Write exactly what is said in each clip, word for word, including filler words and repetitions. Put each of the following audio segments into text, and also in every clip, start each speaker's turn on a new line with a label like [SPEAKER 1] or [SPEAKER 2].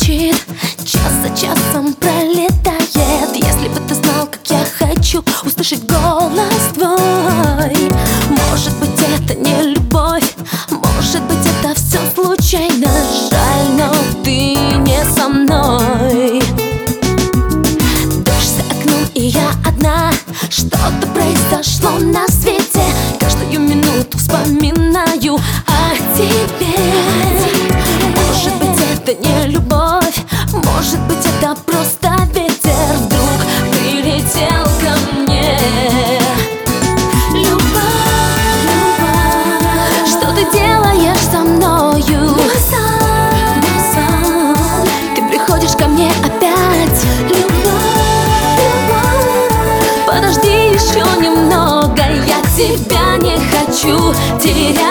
[SPEAKER 1] стучит, час за часом пролетает. Если бы ты знал, как я хочу услышать голос твой. Может быть, это не любовь, может быть, это все случайно. Жаль, но ты не со мной. Дождь за окном, и я одна. Что-то произошло на свете. Каждую минуту вспоминаю о тебе. Может быть, это не любовь, может быть, это просто ветер вдруг прилетел ко мне. Любовь, любовь, что ты делаешь со мною? Ты приходишь ко мне опять. Любовь, любовь, подожди еще немного, я тебя не хочу терять.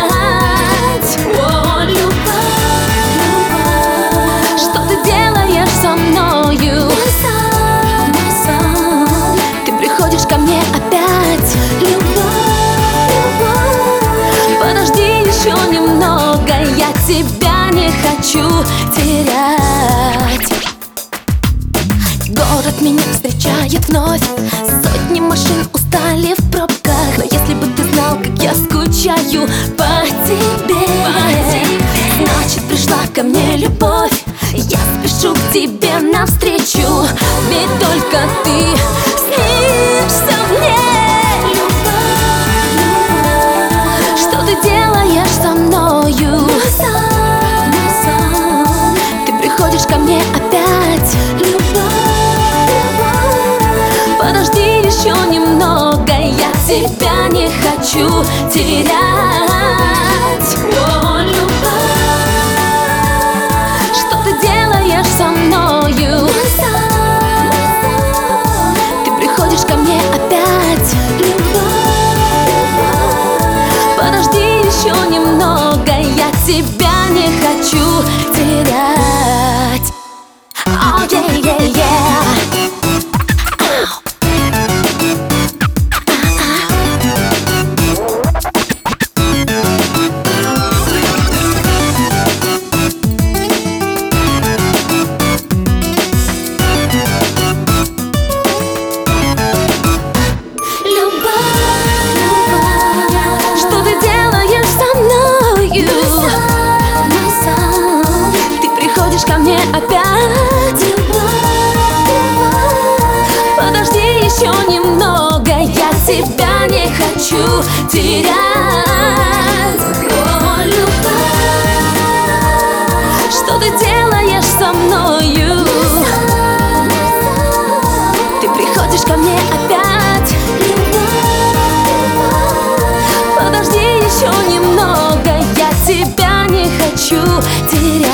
[SPEAKER 1] О, любовь, любовь, что ты делаешь со мною? Ты приходишь ко мне опять. Любовь, любовь, подожди еще немного, я тебя не хочу терять. Город меня встречает вновь, сотни машин устали в пробках. Но если бы ты знал, как я скучаю по тебе, значит, пришла ко мне любовь. Я спешу к тебе навстречу, ведь только ты снишься мне. Любовь, любовь, что ты делаешь со мною? Ты приходишь ко мне опять. Подожди еще немного, я тебя не хочу терять. О, любовь, что ты делаешь со мною? Ты приходишь ко мне опять. Подожди еще немного, я тебя не хочу терять. Oh, yeah, yeah, yeah. Ко мне опять. Подожди еще немного, я тебя не хочу терять. О, любовь, что ты делаешь со мною? Ты приходишь ко мне опять. Подожди еще немного, я тебя не хочу терять.